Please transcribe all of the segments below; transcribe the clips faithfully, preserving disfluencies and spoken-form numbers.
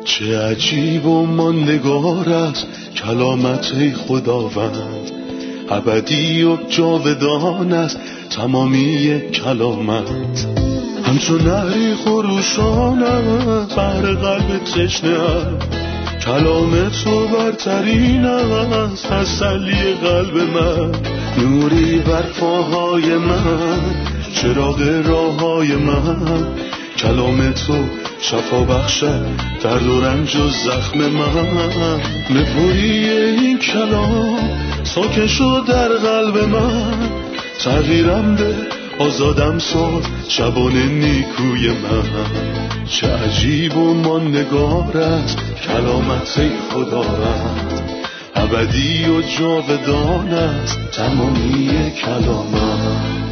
چه عجیب و ماندگار است کلامت ای خداوند، ابدی و جاودان است تمامی کلامت. همچون نهری خروشان است بر قلب تشنه است، کلام تو برترین است تسلی قلب من. نوری بر پاهای من، چراغ راههای من، کلام تو شفا بخشد درد و رنج و زخم من. نپوری این کلام ساکن شد در قلب من، تغییرم ده آزادم ساز شبان نیکوی من. چه عجیب و ماندگار است کلامت ای خداوند، ابدی و جاودان است تمامی کلامت.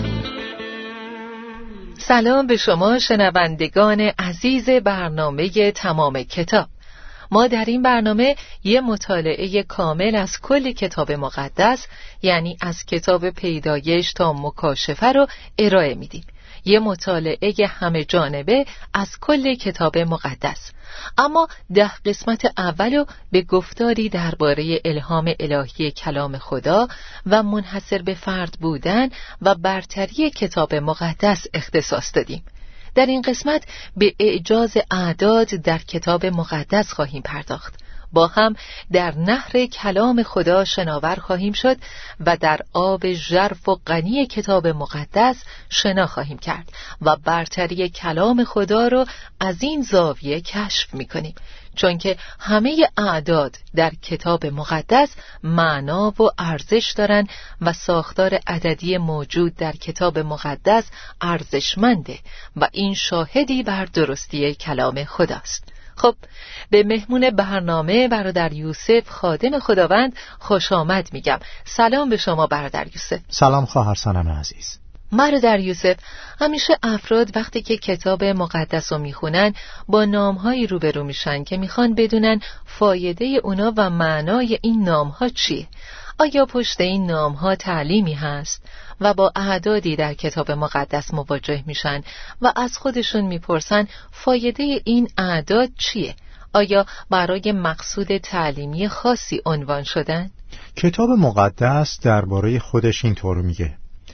سلام به شما شنوندگان عزیز برنامه تمام کتاب. ما در این برنامه یه مطالعه کامل از کل کتاب مقدس، یعنی از کتاب پیدایش تا مکاشفه رو ارائه میدیم. یه مطالعه همه جانبه از کل کتاب مقدس. اما ده قسمت اولو به گفتاری درباره الهام الهی کلام خدا و منحصر به فرد بودن و برتری کتاب مقدس اختصاص دادیم. در این قسمت به اعجاز اعداد در کتاب مقدس خواهیم پرداخت. با هم در نهر کلام خدا شناور خواهیم شد و در آب ژرف و غنی کتاب مقدس شنا خواهیم کرد و برتری کلام خدا رو از این زاویه کشف می‌کنیم، چون که همه اعداد در کتاب مقدس معنا و ارزش دارن و ساختار عددی موجود در کتاب مقدس ارزشمنده و این شاهدی بر درستی کلام خداست. خب، به مهمون برنامه برادر یوسف خادم خداوند خوش آمد میگم. سلام به شما برادر یوسف. سلام خواهر سنم عزیز. برادر یوسف، همیشه افراد وقتی که کتاب مقدس رو میخونن با نامهایی روبرو میشن که میخوان بدونن فایده اونا و معنای این نامها چیه. آیا پشت این نامها تعلیمی هست؟ و با اعدادی در کتاب مقدس مواجه میشن و از خودشون میپرسن فایده این اعداد چیه؟ آیا برای مقصود تعلیمی خاصی عنوان شدن؟ کتاب مقدس درباره خودش اینطور میگه: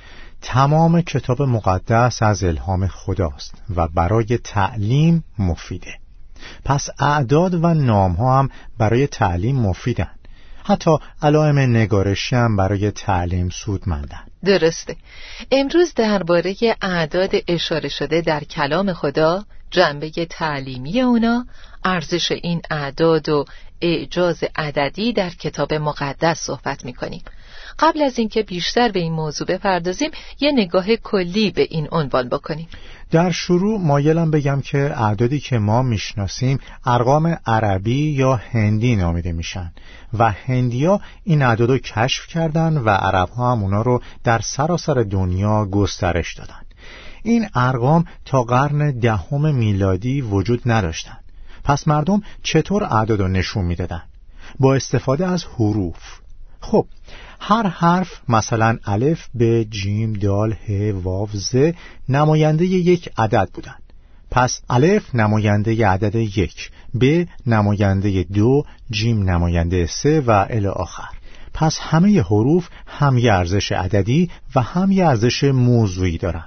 تمام کتاب مقدس از الهام خداست و برای تعلیم مفیده. پس اعداد و نامها هم برای تعلیم مفیدن. حتی علائم نگارشی هم برای تعلیم سودمندن. درسته. امروز درباره اعداد اشاره شده در کلام خدا، جنبه تعلیمی اونا، ارزش این اعداد و اعجاز عددی در کتاب مقدس صحبت می‌کنیم. قبل از اینکه بیشتر به این موضوع بپردازیم، یه نگاه کلی به این عنوان بکنیم. در شروع مایلم بگم که اعدادی که ما میشناسیم ارقام عربی یا هندی نامیده میشن و هندیا این اعدادو کشف کردن و عرب‌ها هم اونا رو در سراسر دنیا گسترش دادن. این ارقام تا قرن دهم میلادی وجود نداشتن. پس مردم چطور اعدادو نشون میدادن؟ با استفاده از حروف. خب، هر حرف، مثلا الف، ب، جیم، دال، ه، واو، ز، نماینده یک عدد بودن. پس الف نماینده عدد یک، ب نماینده دو، جیم نماینده سه و الی آخر. پس همه حروف هم یه ارزش عددی و هم یه ارزش موضوعی دارن.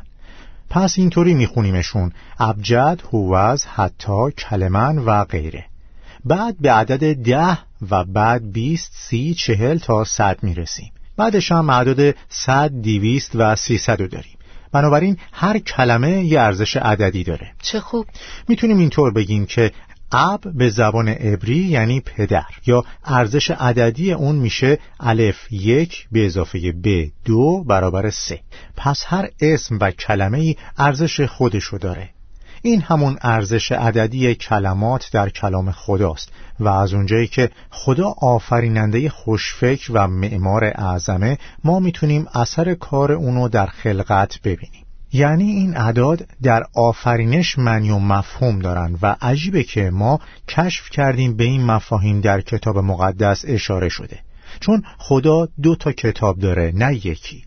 پس اینطوری میخونیمشون: ابجد، هوز، حتی، کلمن و غیره. بعد به عدد ده و بعد بیست، سی، چهل تا صد میرسیم. بعدش هم عدد صد، دیویست و سیصد رو داریم. بنابراین هر کلمه یه ارزش عددی داره. چه خوب. میتونیم اینطور بگیم که اب به زبان عبری یعنی پدر، یا ارزش عددی اون میشه الف یک به اضافه ب دو برابر سه. پس هر اسم و کلمه ای ارزش خودشو داره. این همون ارزش عددی کلمات در کلام خداست و از اونجایی که خدا آفریننده خوشفکر و معمار اعظمه، ما میتونیم اثر کار اونو در خلقت ببینیم. یعنی این اعداد در آفرینش معنی و مفهوم دارن و عجیبه که ما کشف کردیم به این مفاهیم در کتاب مقدس اشاره شده، چون خدا دو تا کتاب داره، نه یکی.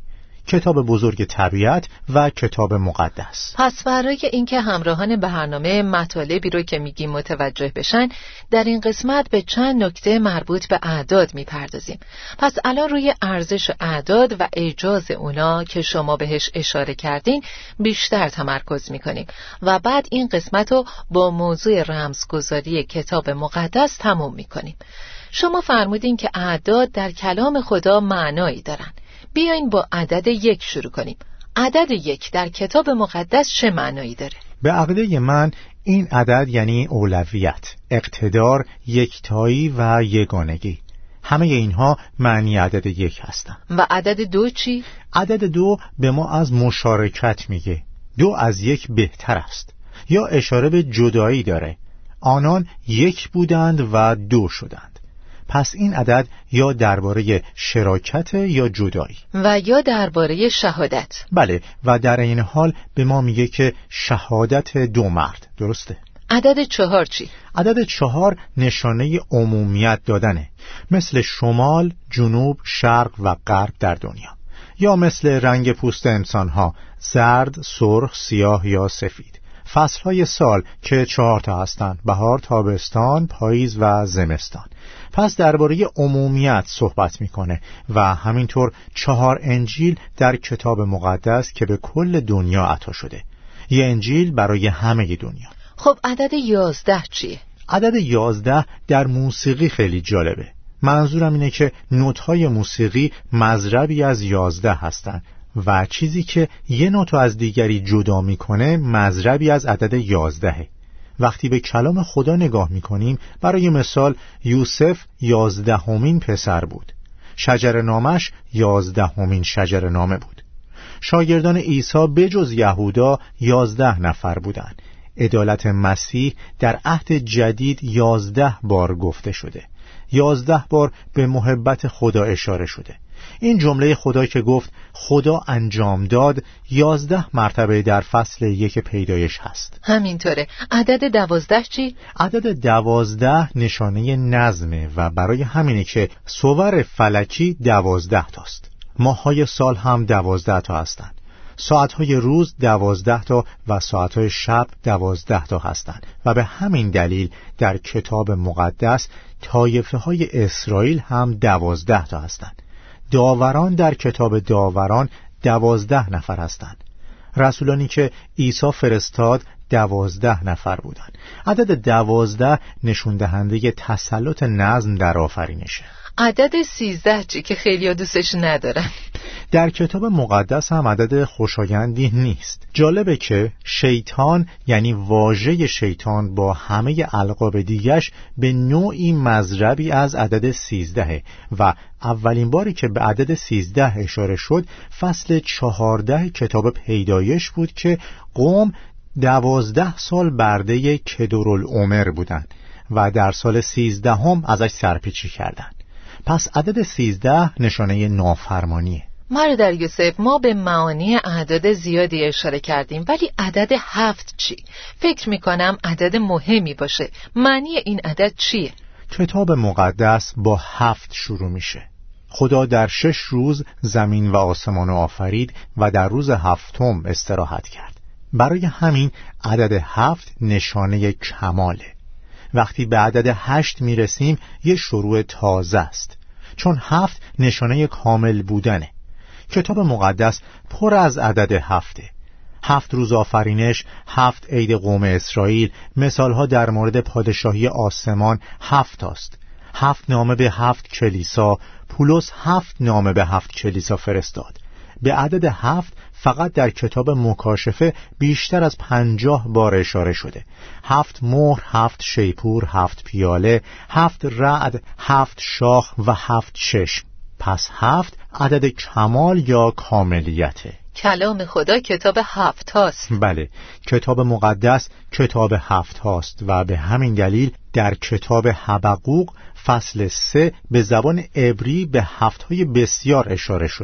کتاب بزرگ طبیعت و کتاب مقدس. پس برای اینکه همراهان برنامه مطالبی رو که میگیم متوجه بشن، در این قسمت به چند نکته مربوط به اعداد میپردازیم. پس الان روی ارزش اعداد و اعجاز اونا که شما بهش اشاره کردین بیشتر تمرکز میکنیم و بعد این قسمت رو با موضوع رمزگذاری کتاب مقدس تموم میکنیم. شما فرمودین که اعداد در کلام خدا معنایی دارن. بیاین با عدد یک شروع کنیم. عدد یک در کتاب مقدس چه معنایی داره؟ به عقیده من این عدد یعنی اولویت، اقتدار، یکتایی و یگانگی. همه اینها معنی عدد یک هستند. و عدد دو چی؟ عدد دو به ما از مشارکت میگه. دو از یک بهتر است، یا اشاره به جدایی داره. آنان یک بودند و دو شدند. پس این عدد یا درباره شراکت یا جدایی و یا درباره شهادت. بله، و در این حال به ما میگه که شهادت دو مرد. درسته؟ عدد چهار چی؟ عدد چهار نشانه عمومیت دادنه، مثل شمال، جنوب، شرق و غرب در دنیا، یا مثل رنگ پوست انسانها، زرد، سرخ، سیاه یا سفید. فصلهای سال که چهار تا هستند: بهار، تابستان، پاییز و زمستان. پس درباره عمومیت صحبت میکنه و همینطور چهار انجیل در کتاب مقدس که به کل دنیا عطا شده، یه انجیل برای همه دنیا. خب عدد یازده چیه؟ عدد یازده در موسیقی خیلی جالبه. منظورم اینه که نوت‌های موسیقی مضربی از یازده هستن و چیزی که یه نوت از دیگری جدا میکنه مضربی از عدد یازدهه. وقتی به کلام خدا نگاه میکنیم، برای مثال یوسف یازدهمین پسر بود، شجر نامش یازدهمین شجر نامه بود. شاگردان عیسی بجز یهودا یازده نفر بودند. عدالت مسیح در عهد جدید یازده بار گفته شده. یازده بار به محبت خدا اشاره شده. این جمله خدا که گفت خدا انجام داد یازده مرتبه در فصل یک پیدایش هست. همینطوره. عدد دوازده چی؟ عدد دوازده نشانه نظمه و برای همینه که صور فلکی دوازده تاست. ماه‌های سال هم دوازده تا هستند. ساعتهای روز دوازده تا و ساعتهای شب دوازده تا هستند و به همین دلیل در کتاب مقدس طایفه های اسرائیل هم دوازده تا هستند. داوران در کتاب داوران دوازده نفر هستند. رسولانی که عیسی فرستاد دوازده نفر بودند. عدد دوازده نشون دهنده تسلط نظم در آفرینشه. عدد سیزده چی که خیلی دوستش ندارن؟ در کتاب مقدس هم عدد خوشایندی نیست. جالبه که شیطان، یعنی واژه شیطان با همه القاب دیگش، به نوعی مضربی از عدد سیزدهه و اولین باری که به عدد سیزده اشاره شد فصل چهارده کتاب پیدایش بود که قوم دوازده سال برده کدورالعمر بودند و در سال سیزدهم ازش سرپیچی کردند. پس عدد سیزده نشانه نافرمانیه. برادر یوسف، ما به معانی اعداد زیادی اشاره کردیم، ولی عدد هفت چی؟ فکر میکنم عدد مهمی باشه. معنی این عدد چیه؟ کتاب مقدس با هفت شروع میشه. خدا در شش روز زمین و آسمان رو آفرید و در روز هفتم استراحت کرد. برای همین عدد هفت نشانه کماله. وقتی به عدد هشت میرسیم یه شروع تازه است، چون هفت نشانه کامل بودنه. کتاب مقدس پر از عدد هفته. هفت روز آفرینش، هفت عید قوم اسرائیل، مثالها در مورد پادشاهی آسمان هفت است. هفت نامه به هفت کلیسا، پولس هفت نامه به هفت کلیسا فرستاد. به عدد هفت فقط در کتاب مکاشفه بیشتر از پنجاه بار اشاره شده. هفت مهر، هفت شیپور، هفت پیاله، هفت رعد، هفت شاخ و هفت چشم. پس هفت عدد کمال یا کاملیته. کلام خدا کتاب هفت هاست. بله، کتاب مقدس کتاب هفت هاست و به همین دلیل در کتاب حبقوق فصل سه به زبان عبری به هفت های بسیار اشاره شده.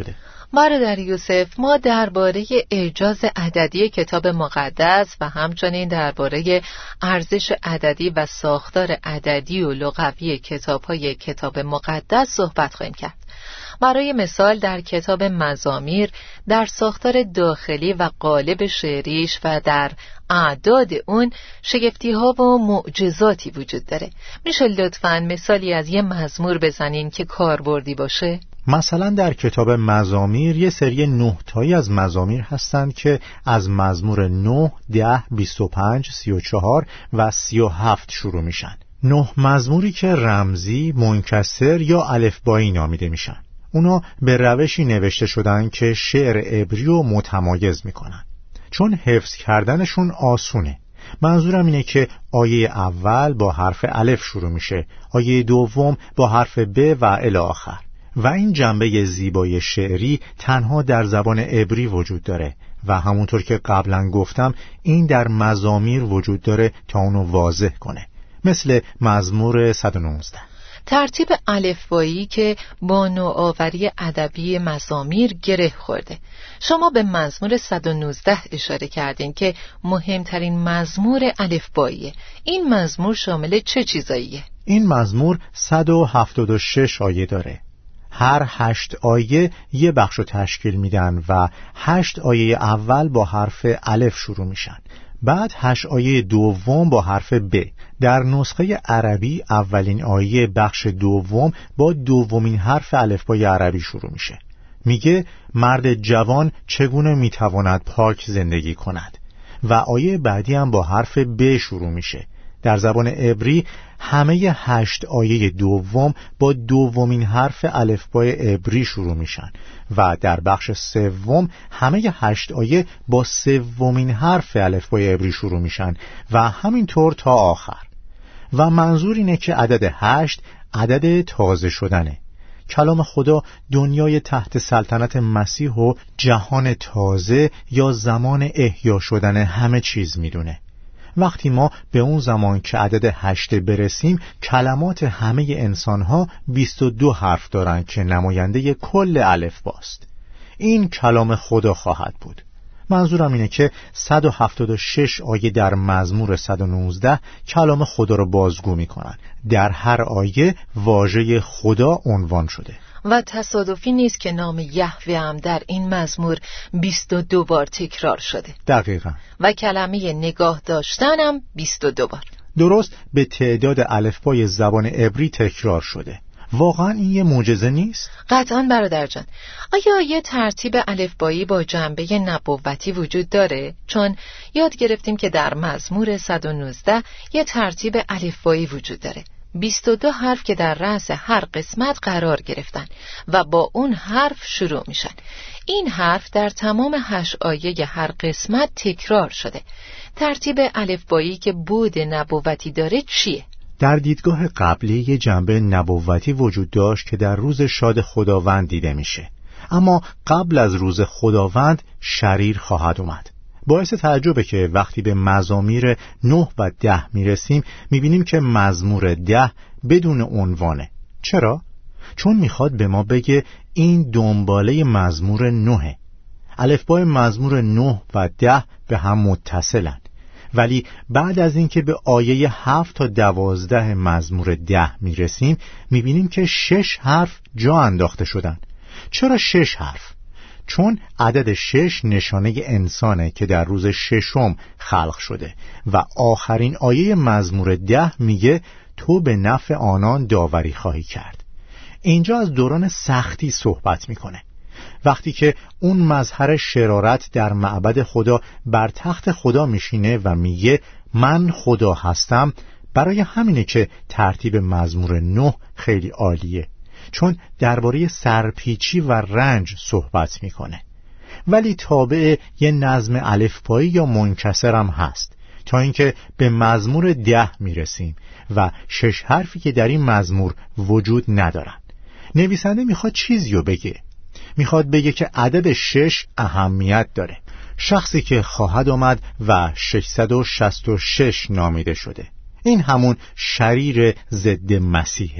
برادر یوسف، ما درباره اعجاز عددی کتاب مقدس و همچنین درباره ارزش عددی و ساختار عددی و لغوی کتاب‌های کتاب مقدس صحبت خواهیم کرد. برای مثال در کتاب مزامیر در ساختار داخلی و قالب شعریش و در اعداد اون شگفتی‌ها و معجزاتی وجود داره. میشه لطفاً مثالی از یه مزمور بزنین که کاربردی باشه؟ مثلا در کتاب مزامیر یه سری نه تایی از مزامیر هستند که از مزمور نه، ده، بیست و پنج، سی و چهار و سی و هفت شروع میشن. نه مزموری که رمزی، منکسر یا الفبایی نامیده میشن. اونا به روشی نوشته شدن که شعر عبری رو متمایز میکنن، چون حفظ کردنشون آسونه. منظورم اینه که آیه اول با حرف الف شروع میشه، آیه دوم با حرف ب و الی آخر. و این جنبه زیبای شعری تنها در زبان عبری وجود داره و همونطور که قبلا گفتم این در مزامیر وجود داره تا اونو واضح کنه، مثل مزمور صد و نوزده. ترتیب الفبایی که با نوآوری ادبی مزامیر گره خورده. شما به مزمور صد و نوزده اشاره کردین که مهمترین مزمور الفباییه. این مزمور شامل چه چیزاییه؟ این مزمور صد و هفتاد و شش آیه داره. هر هشت آیه یه بخشو تشکیل میدن و هشت آیه اول با حرف الف شروع میشن، بعد هشت آیه دوم با حرف ب. در نسخه عربی اولین آیه بخش دوم با دومین حرف الفبای عربی شروع میشه. میگه مرد جوان چگونه میتواند پاک زندگی کند و آیه بعدی هم با حرف ب شروع میشه. در زبان عبری همه هشت آیه دوم با دومین حرف الفبای عبری شروع میشن و در بخش سوم همه هشت آیه با سومین حرف الفبای عبری شروع میشن و همینطور تا آخر. و منظور اینه که عدد هشت عدد تازه شدنه. کلام خدا دنیای تحت سلطنت مسیح و جهان تازه یا زمان احیا شدن همه چیز میدونه. وقتی ما به اون زمان که عدد هشت برسیم، کلمات همه انسانها بیست و دو حرف دارن که نماینده کل الفباست. این کلام خدا خواهد بود. منظورم اینه که صد و هفتاد و شش آیه در مزمور صد و نوزده کلام خدا رو بازگو میکنن. در هر آیه واژه خدا عنوان شده. و تصادفی نیست که نام یهوه هم در این مزمور بیست و دو بار تکرار شده. دقیقاً. و کلمه نگاه داشتنم بیست و دو بار. درست به تعداد الفبای زبان عبری تکرار شده. واقعا این یه معجزه نیست؟ قطعاً برادر جان. آیا یه ترتیب الفبایی با جنبه نبوتی وجود داره؟ چون یاد گرفتیم که در مزمور صد و نوزده یه ترتیب الفبایی وجود داره. بیست و دو حرف که در رأس هر قسمت قرار گرفتن و با اون حرف شروع میشن. این حرف در تمام هشت آیه هر قسمت تکرار شده. ترتیب الفبایی که بود نبوتی داره چیه؟ در دیدگاه قبلی یه جنبه نبوتی وجود داشت که در روز شاد خداوند دیده میشه. اما قبل از روز خداوند شریر خواهد اومد. باعث تعجبه که وقتی به مزامیر نه و ده میرسیم میبینیم که مزمور ده بدون عنوانه. چرا؟ چون میخواد به ما بگه این دنباله مزمور نهه. الفبای مزمور نه و ده به هم متصلن. ولی بعد از اینکه به آیه هفت تا دوازده مزمور ده میرسیم میبینیم که شش حرف جا انداخته شدن. چرا شش حرف؟ چون عدد شش نشانه انسانه که در روز ششم خلق شده و آخرین آیه مزمور ده میگه تو به نفع آنان داوری خواهی کرد. اینجا از دوران سختی صحبت میکنه، وقتی که اون مظهر شرارت در معبد خدا بر تخت خدا میشینه و میگه من خدا هستم. برای همینه که ترتیب مزمور نه خیلی عالیه، چون درباره سرپیچی و رنج صحبت میکنه. ولی تابع یه نظم الفبایی یا منکسر هم هست تا اینکه به مزمور ده میرسیم و شش حرفی که در این مزمور وجود ندارن. نویسنده میخواد چیزیو بگه. میخواد بگه که عدد شش اهمیت داره. شخصی که خواهد آمد و ششصد و شصت و شش نامیده شده. این همون شریر ضد مسیحه.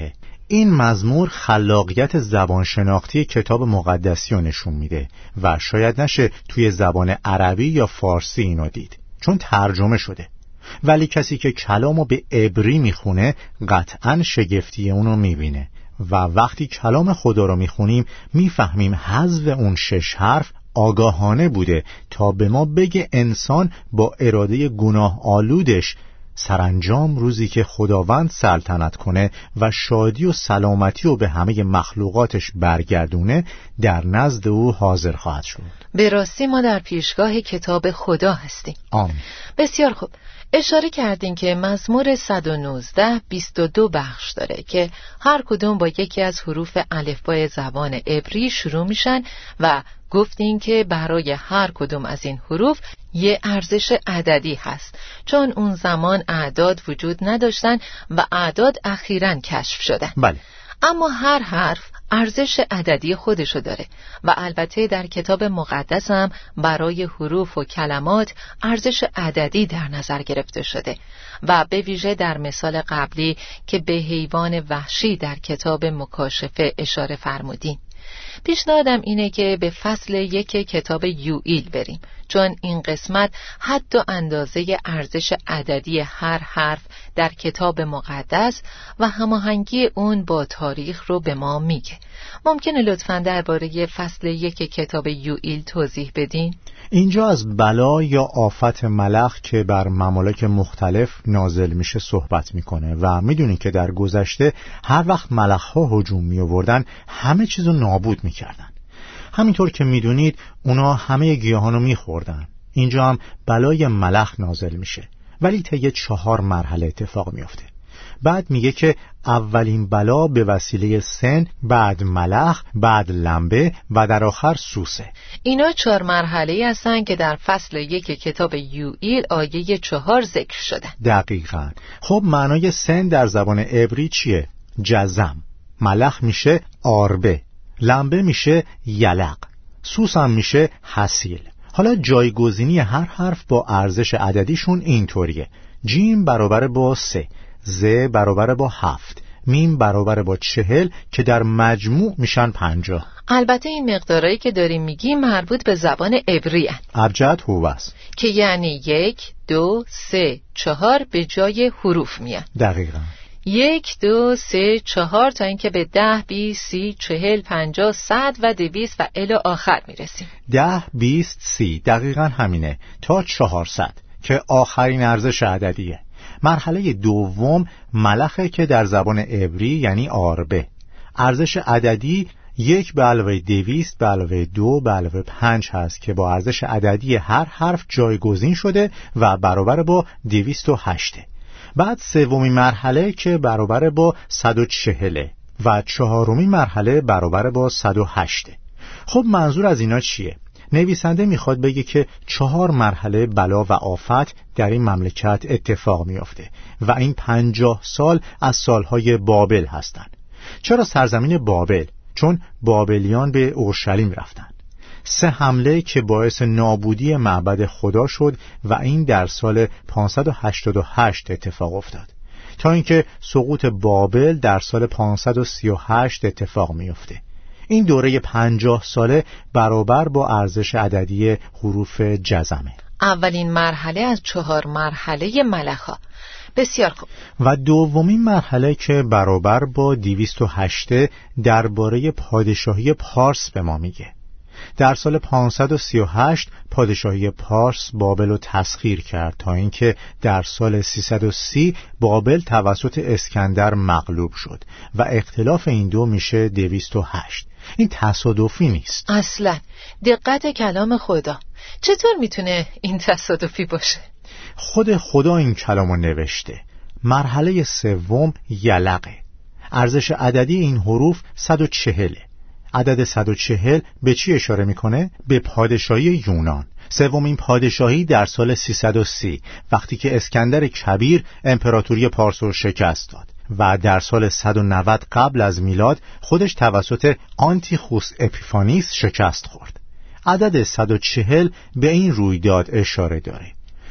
این مزمور خلاقیت زبان شناختی کتاب مقدسی رو نشون میده و شاید نشه توی زبان عربی یا فارسی اینو دید چون ترجمه شده، ولی کسی که کلامو به عبری میخونه قطعاً شگفتی اونو میبینه و وقتی کلام خدا رو میخونیم میفهمیم حذف اون شش حرف آگاهانه بوده تا به ما بگه انسان با اراده گناه آلودش سرانجام روزی که خداوند سلطنت کنه و شادی و سلامتی رو به همه مخلوقاتش برگردونه در نزد او حاضر خواهد شد. به راستی ما در پیشگاه کتاب خدا هستیم. آمین. بسیار خوب. اشاره کردین که مزمور صد و نوزده بیست و دو بخش داره که هر کدوم با یکی از حروف الفبای زبان عبری شروع میشن و گفتین که برای هر کدوم از این حروف یه ارزش عددی هست، چون اون زمان اعداد وجود نداشتن و اعداد اخیراً کشف شدن. بله. اما هر حرف ارزش عددی خودشو داره و البته در کتاب مقدس هم برای حروف و کلمات ارزش عددی در نظر گرفته شده و به ویژه در مثال قبلی که به حیوان وحشی در کتاب مکاشفه اشاره فرمودین. پیشنهادم اینه که به فصل یک کتاب یوئیل بریم، چون این قسمت حتی اندازه ارزش عددی هر حرف در کتاب مقدس و هماهنگی اون با تاریخ رو به ما میگه. ممکنه لطفاً درباره فصل یک کتاب یوئیل توضیح بدین؟ اینجا از بلا یا آفت ملخ که بر ممالک مختلف نازل میشه صحبت میکنه و میدونین که در گذشته هر وقت ملخ ها هجوم می آوردن همه چیزو نابود میکردن. همینطور که میدونید اونا همه گیاهانو میخوردن. اینجا هم بلای ملخ نازل میشه، ولی طی چهار مرحله اتفاق میفته. بعد میگه که اولین بلا به وسیله سن، بعد ملخ، بعد لمبه و در آخر سوسه. اینا چهار مرحله هستن که در فصل یک کتاب یوئیل آیه چهار ذکر شدن. دقیقاً. خب معنای سن در زبان عبری چیه؟ جزم. ملخ میشه آربه، لمبه میشه یلق، سوس هم میشه حسیل. حالا جایگزینی هر حرف با ارزش عددیشون اینطوریه: جیم برابر با سه، ز برابر با هفت، میم برابر با چهل که در مجموع میشن پنجاه. البته این مقدارایی که داریم میگیم مربوط به زبان عبری هست. ابجد هوس که یعنی یک، دو، سه، چهار به جای حروف میان. دقیقاً. یک، دو، سه، چهار تا اینکه به ده، بیست، سی، چهل، پنجاه، صد و دویست و الی آخر میرسیم. ده، بیست، سی، دقیقاً همینه تا چهارصد که آخرین ارزش عددیه. مرحله دوم ملخه که در زبان عبری یعنی آربه. ارزش عددی یک به علاوه دویست به علاوه دو به علاوه پنج هست که با ارزش عددی هر حرف جایگزین شده و برابر با دویست و هشته. بعد سومین مرحله که برابر با صد و چهله و چهارمین مرحله برابر با صد و هشته. خب منظور از اینا چیه؟ نویسنده میخواد بگه که چهار مرحله بلا و آفت در این مملکت اتفاق میافته و این پنجاه سال از سالهای بابل هستند. چرا سرزمین بابل؟ چون بابلیان به اورشلیم رفتن. سه حمله که باعث نابودی معبد خدا شد و این در سال پانصد و هشتاد و هشت اتفاق افتاد، تا اینکه سقوط بابل در سال پانصد و سی و هشت اتفاق میافته. این دوره پنجاه ساله برابر با ارزش عددی حروف جزمه. اولین مرحله از چهار مرحله ملخا. بسیار خوب. و دومین مرحله که برابر با دویست و هشت درباره پادشاهی پارس به ما میگه. در سال پانصد و سی و هشت پادشاهی پارس بابل رو تسخیر کرد تا اینکه در سال سیصد و سی بابل توسط اسکندر مغلوب شد و اختلاف این دو میشه دویست و هشت. این تصادفی نیست اصلا. دقت کلام خدا. چطور میتونه این تصادفی باشه؟ خود خدا این کلامو نوشته. مرحله سوم یلقه. ارزش عددی این حروف صد و چهل. عدد صد و چهل به چی اشاره میکنه؟ به پادشاهی یونان. سومین پادشاهی در سال سیصد و سی وقتی که اسکندر کبیر امپراتوری پارس رو شکست داد و در سال صد و نود قبل از میلاد خودش توسط آنتیخوس اپیفانیس شکست خورد. عدد صد و چهل به این رویداد اشاره داره.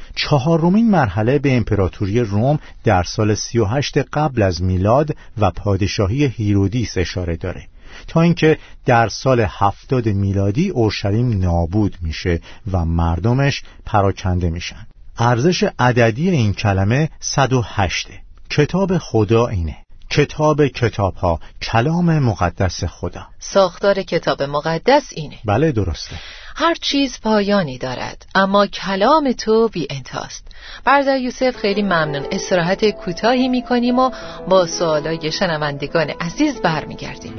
چهارمین مرحله به امپراتوری روم در سال سی و هشت قبل از میلاد و پادشاهی هیرودیس اشاره داره، تا اینکه در سال هفتاد میلادی اورشلیم نابود میشه و مردمش پراکنده میشن. ارزش عددی این کلمه صد و هشت. کتاب خدا اینه: کتاب کتاب‌ها، کلام مقدس خدا. ساختار کتاب مقدس اینه. بله درسته. هر چیز پایانی دارد، اما کلام تو بی انتهاست. برادر یوسف، خیلی ممنون. استراحت کوتاهی میکنیم و با سوالای شنوندگان عزیز برمیگردیم.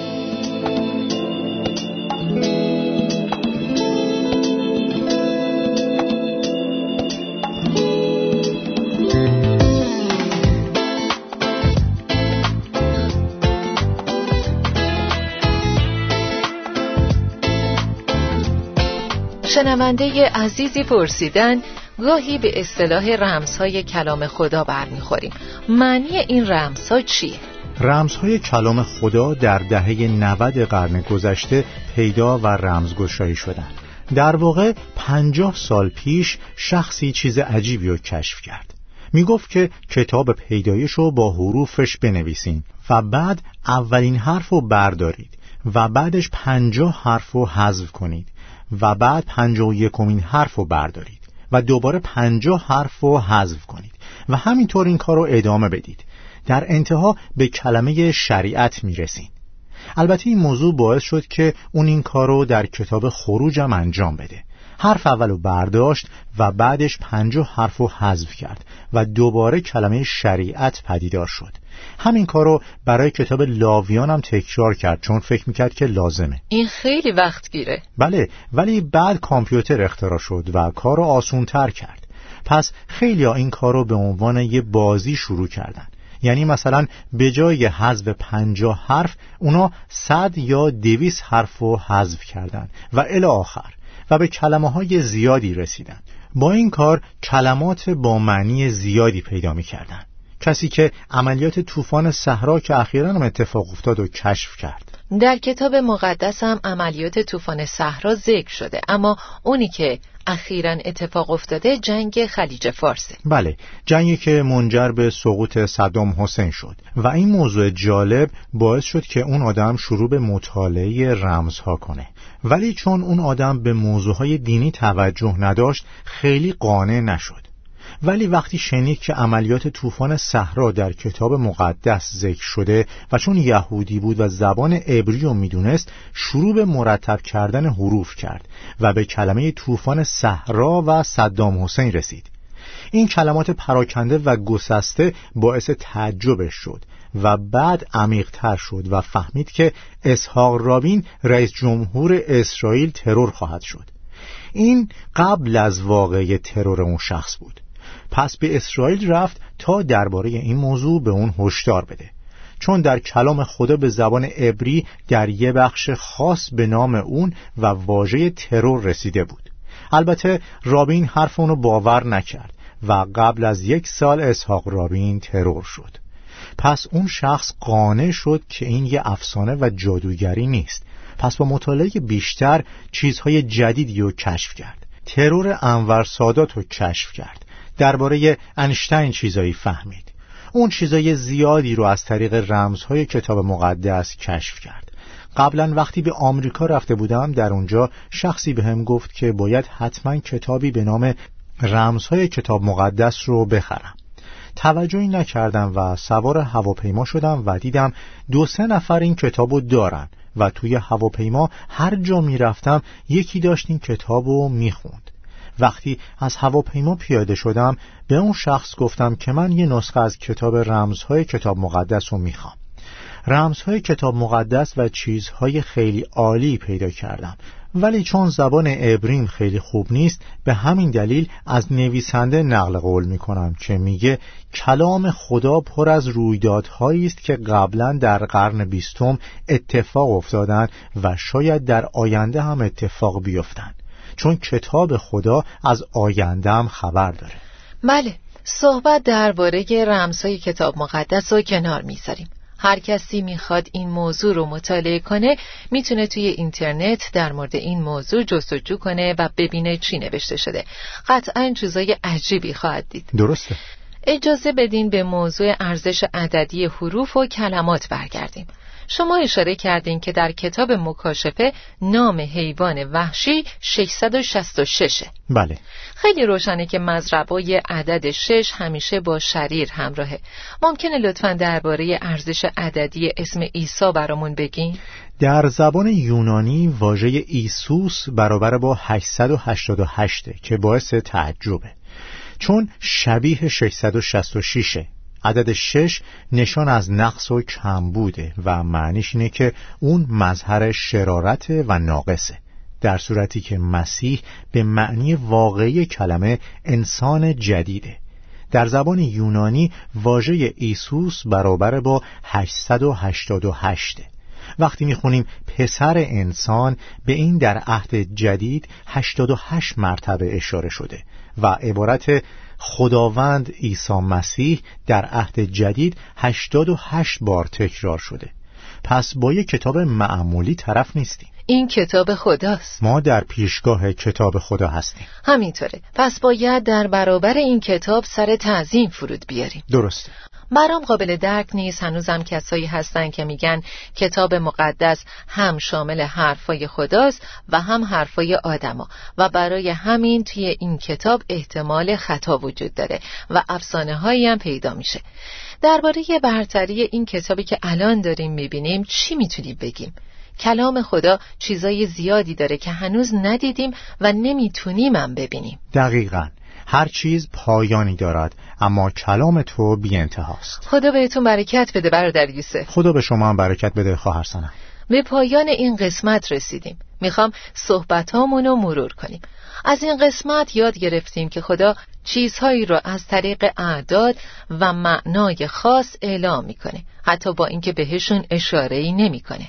شنونده عزیزی پرسیدن گاهی به اصطلاح رمزهای کلام خدا برمیخوریم. معنی این رمزها چیه؟ رمزهای کلام خدا در دهه نود قرن گذشته پیدا و رمزگشایی شدند. در واقع پنجاه سال پیش شخصی چیز عجیبی رو کشف کرد. می گفت که کتاب پیدایش رو با حروفش بنویسین و بعد اولین حرف رو بردارید و بعدش پنجاه حرف رو حذف کنید و بعد پنجاه و یکمین حرف رو بردارید و دوباره پنجاه حرف رو حذف کنید و همینطور این کار رو ادامه بدید. در انتها به کلمه شریعت میرسین. البته این موضوع باعث شد که اون این کار رو در کتاب خروج هم انجام بده. حرف اولو برداشت و بعدش پنجاه حرف رو حذف کرد و دوباره کلمه شریعت پدیدار شد. همین کارو برای کتاب لاویان هم تکرار کرد، چون فکر میکرد که لازمه. این خیلی وقت گیره. بله، ولی بعد کامپیوتر اختراع شد و کارو آسون‌تر کرد. پس خیلی‌ها این کارو به عنوان یه بازی شروع کردن. یعنی مثلا به جای حذف پنجاه حرف اونا صد یا دویست حرف رو حذف کردن و الی آخر و به کلمه‌های زیادی رسیدن. با این کار کلمات با معنی زیادی پیدا می‌کردن. کسی که عملیات طوفان صحرا که اخیراً هم اتفاق افتاد و کشف کرد. در کتاب مقدس هم عملیات طوفان صحرا ذکر شده، اما اونی که اخیراً اتفاق افتاده جنگ خلیج فارسه. بله، جنگی که منجر به سقوط صدام حسین شد و این موضوع جالب باعث شد که اون آدم شروع به مطالعه رمزها کنه. ولی چون اون آدم به موضوعهای دینی توجه نداشت خیلی قانع نشد. ولی وقتی شنید که عملیات طوفان صحرا در کتاب مقدس ذکر شده و چون یهودی بود و زبان عبری رو میدونست، شروع به مرتب کردن حروف کرد و به کلمه طوفان صحرا و صدام حسین رسید. این کلمات پراکنده و گسسته باعث تعجبش شد و بعد عمیق‌تر شد و فهمید که اسحاق رابین رئیس جمهور اسرائیل ترور خواهد شد. این قبل از واقعه ترور اون شخص بود. پس به اسرائیل رفت تا درباره این موضوع به اون هشدار بده، چون در کلام خدا به زبان عبری در یه بخش خاص به نام اون و واژه ترور رسیده بود. البته رابین حرف اونو باور نکرد و قبل از یک سال اسحاق رابین ترور شد. پس اون شخص قانع شد که این یه افسانه و جادوگری نیست. پس با مطالعه بیشتر چیزهای جدیدی رو کشف کرد. ترور انور سادات رو کشف کرد. درباره انشتین چیزایی فهمید. اون چیزای زیادی رو از طریق رمزهای کتاب مقدس کشف کرد. قبلا وقتی به آمریکا رفته بودم در اونجا شخصی بهم گفت که باید حتما کتابی به نام رمزهای کتاب مقدس رو بخرم. توجهی نکردم و سوار هواپیما شدم و دیدم دو سه نفر این کتابو دارن و توی هواپیما هر جا میرفتم یکی داشت این کتابو میخوند. وقتی از هواپیما پیاده شدم به اون شخص گفتم که من یه نسخه از کتاب رمزهای کتاب مقدس رو میخوام. رمزهای کتاب مقدس و چیزهای خیلی عالی پیدا کردم، ولی چون زبان عبریم خیلی خوب نیست به همین دلیل از نویسنده نقل قول میکنم که میگه کلام خدا پر از رویدادهایی است که قبلا در قرن بیستم اتفاق افتادن و شاید در آینده هم اتفاق بیفتن، چون کتاب خدا از آینده هم خبر داره. بله، صحبت درباره رمزهای کتاب مقدس رو کنار میذاریم. هر کسی میخواد این موضوع رو مطالعه کنه میتونه توی اینترنت در مورد این موضوع جستجو کنه و ببینه چی نوشته شده. قطعاً چیزای عجیبی خواهد دید. درسته. اجازه بدین به موضوع ارزش عددی حروف و کلمات برگردیم. شما اشاره کردین که در کتاب مکاشفه نام حیوان وحشی ششصد و شصت و شش. بله. خیلی روشنه که مضربای عدد شش همیشه با شریر همراهه. ممکنه لطفاً درباره ارزش عددی اسم عیسی برامون بگین؟ در زبان یونانی واژه ایسوس برابر با هشتصد و هشتاد و هشت که باعث تعجبه، چون شبیه ششصد و شصت و شش. عدد شش نشان از نقص و کمبوده و معنیش اینه که اون مظهر شرارت و ناقصه، در صورتی که مسیح به معنی واقعی کلمه انسان جدیده. در زبان یونانی واژه ایسوس برابر با هشتصد و هشتاد و هشت. وقتی میخونیم پسر انسان، به این در عهد جدید هشتاد و هشت مرتبه اشاره شده و عبارت خداوند عیسی مسیح در عهد جدید هشتاد و هشت بار تکرار شده. پس با یک کتاب معمولی طرف نیستیم. این کتاب خداست. ما در پیشگاه کتاب خدا هستیم. همینطوره. پس باید در برابر این کتاب سر تعظیم فرود بیاریم. درسته. برام قابل درک نیست هنوزم کسایی هستن که میگن کتاب مقدس هم شامل حرفای خداست و هم حرفای آدما و برای همین توی این کتاب احتمال خطا وجود داره و افسانه هایی هم پیدا میشه. درباره برتری این کتابی که الان داریم میبینیم چی میتونیم بگیم؟ کلام خدا چیزای زیادی داره که هنوز ندیدیم و نمیتونیم هم ببینیم. دقیقاً. هر چیز پایانی دارد، اما کلام تو بی انتهاست. خدا بهتون برکت بده برادر یوسف. خدا به شما هم برکت بده خواهر سنم. به پایان این قسمت رسیدیم. میخوام صحبتامون رو مرور کنیم. از این قسمت یاد گرفتیم که خدا چیزهایی رو از طریق اعداد و معنای خاص اعلام میکنه، حتی با اینکه بهشون اشاره‌ای نمیکنه.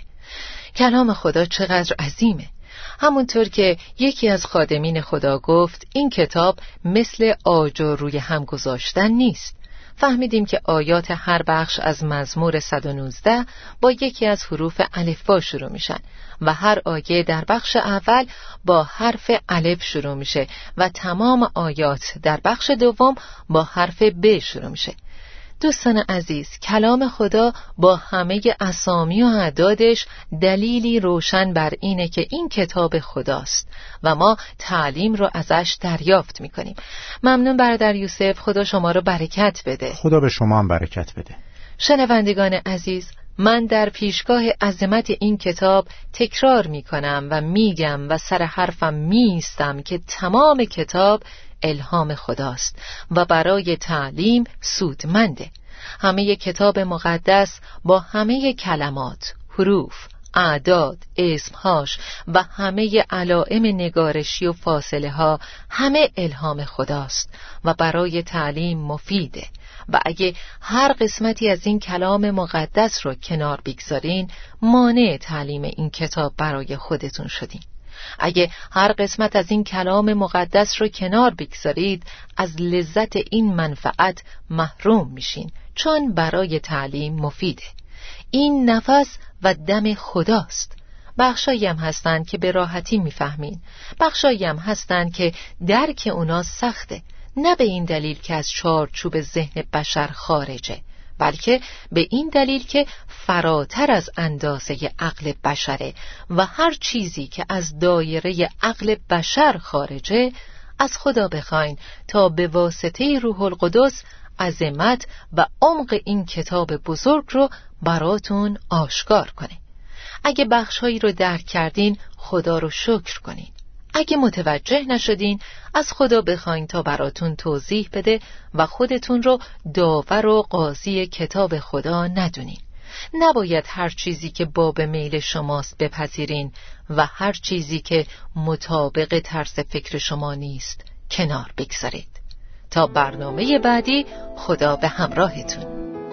کلام خدا چقدر عظیمه. همونطور که یکی از خادمین خدا گفت این کتاب مثل آجر روی هم گذاشتن نیست. فهمیدیم که آیات هر بخش از مزمور صد و نوزده با یکی از حروف الفبا شروع میشن و هر آیه در بخش اول با حرف الف شروع میشه و تمام آیات در بخش دوم با حرف ب شروع میشه. دوستان عزیز، کلام خدا با همه اسامی و اعدادش دلیلی روشن بر اینه که این کتاب خداست و ما تعلیم رو ازش دریافت میکنیم. ممنون برادر یوسف، خدا شما رو برکت بده. خدا به شما هم برکت بده. شنوندگان عزیز، من در پیشگاه عظمت این کتاب تکرار میکنم و میگم و سر حرفم میستم که تمام کتاب الهام خداست و برای تعلیم سودمنده. همه کتاب مقدس با همه کلمات، حروف، اعداد، اسمهاش و همه علائم نگارشی و فاصله ها همه الهام خداست و برای تعلیم مفیده. و اگه هر قسمتی از این کلام مقدس رو کنار بگذارین، مانع تعلیم این کتاب برای خودتون شدین. اگه هر قسمت از این کلام مقدس رو کنار بگذارید، از لذت این منفعت محروم میشین، چون برای تعلیم مفیده. این نفس و دم خداست. بخشایی هم هستن که به راحتی میفهمین، بخشایی هم هستن که درک اونا سخته، نه به این دلیل که از چارچوب ذهن بشر خارجه، بلکه به این دلیل که فراتر از اندازه عقل بشره و هر چیزی که از دایره عقل بشر خارجه از خدا بخواین تا به واسطه روح القدس عظمت و عمق این کتاب بزرگ رو براتون آشکار کنه. اگه بخشهایی رو درک کردین، خدا رو شکر کنین. اگه متوجه نشدین، از خدا بخواین تا براتون توضیح بده و خودتون رو داور و قاضی کتاب خدا ندونین. نباید هر چیزی که باب میل شماست بپذیرین و هر چیزی که مطابق طرز فکر شما نیست کنار بگذارید. تا برنامه بعدی، خدا به همراهتون.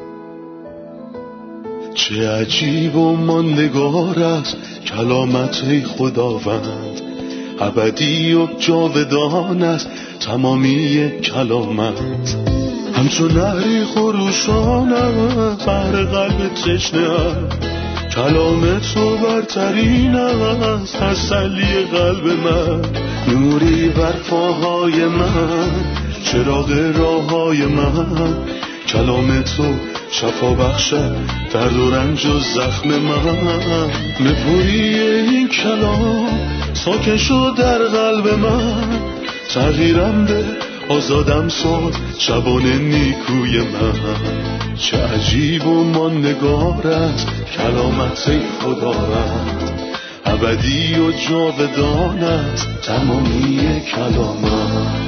چه عجیب و ماندگار است کلامت خداوند، ابدی و جاودان است تمامی کلامت. همچون نهری خروشانم بر قلب تشنه‌ام. کلام تو برترین است تسلی قلب من، نوری بر پاهای من، چراغ راههای من. کلام تو شفا بخشد درد و رنج و زخم من. نپوری این کلام ساکن شد در قلب من، تغییرم به آزادم ساد شبان نیکوی من. چه عجیب و ماندگارت کلامت ای خداوند، ابدی و جاودانت تمامی کلامت.